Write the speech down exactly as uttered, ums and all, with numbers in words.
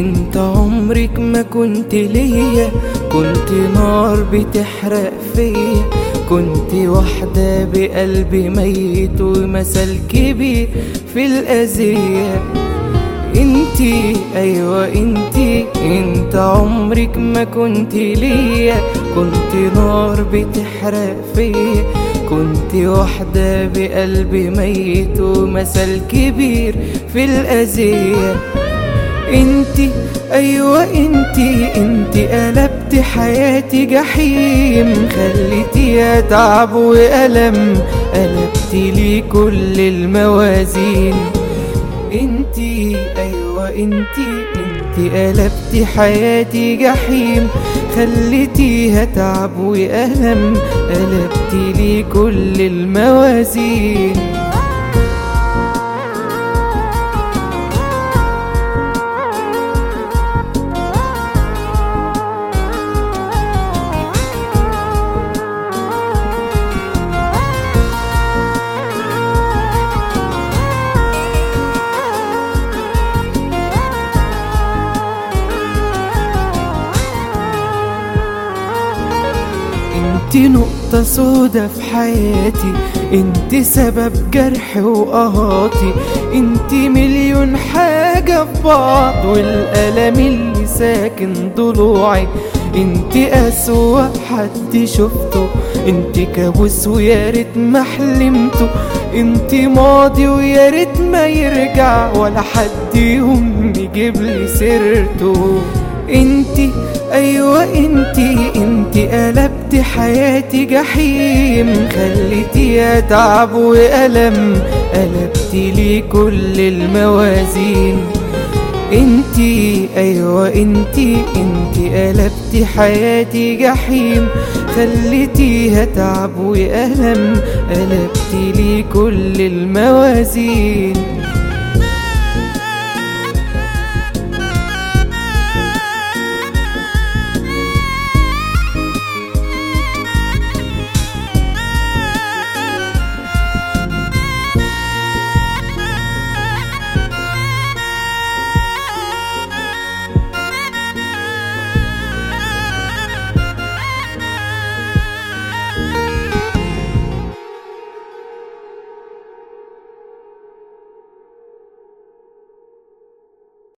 انت عمرك ما كنت ليا، كنت نار بتحرق فيا، كنت واحدة بقلب ميت ومثل كبير في الأذية. انتي ايوه انتي، انت عمرك ما كنت ليا، كنت نار بتحرق فيا، كنت واحدة بقلب ميت ومثل كبير في الأذية. انتي ايوه انتي، انتي قلبت حياتي جحيم، خليتيها تعب وألم، قلبتي لي كل الموازين. انتي ايوه انتي، انتي قلبتي حياتي جحيم، خليتيها تعب وألم، قلبتي لي كل الموازين. انتي نقطة سودا في حياتي، انتي سبب جرحي وقهاتي، انتي مليون حاجة في بعض، والألم اللي ساكن ضلوعي. انتي أسوأ حد شفته، انتي كابوس وياريت ما حلمته، انتي ماضي وياريت ما يرجع، ولا حد يوم يجيبلي سيرته. انتي ايوه انتي، انتي قلبت حياتي جحيم، خليتيها تعب وألم، قلبتي لي كل الموازين. انتي ايوه انتي، انتي قلبت حياتي جحيم، خليتيها تعب وألم، قلبتي لي كل الموازين.